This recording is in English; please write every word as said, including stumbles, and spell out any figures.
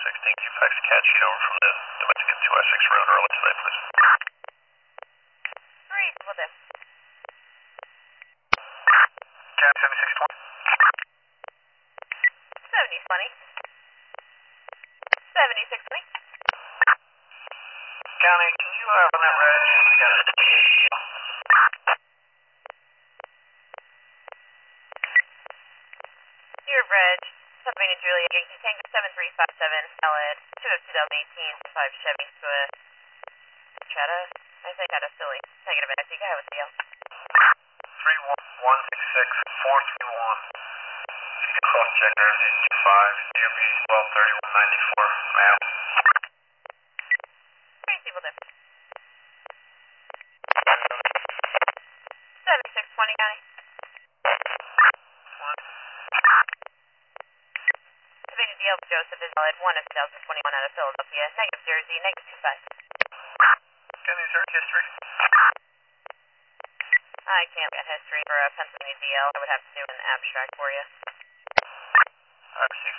sixteen, can you fax a cat sheet over from the domestic at two I six Road early today, please? Reasonable there. County seventy-six twenty. seventy twenty. seventy-six twenty. County, can you uh, run that reg? I got a deal. Dear Reg, Pennsylvania Julia, Yankee Tango seven three five seven, valid, two of two thousand eighteen, five Chevy Swift. Strata, I think I had a silly. Negative, I think I have a deal. three one six six four three one. If you can cross check there, zero two five, D O B twelve thirty-one ninety-four, ma'am. Reasonable there. seventy-six twenty, County. Pennsylvania D L Joseph is valid, one of two thousand twenty-one out of Philadelphia, negative Jersey, negative two five. County, is there history? I can't get history for a Pennsylvania D L. I would have to do an abstract for you. I received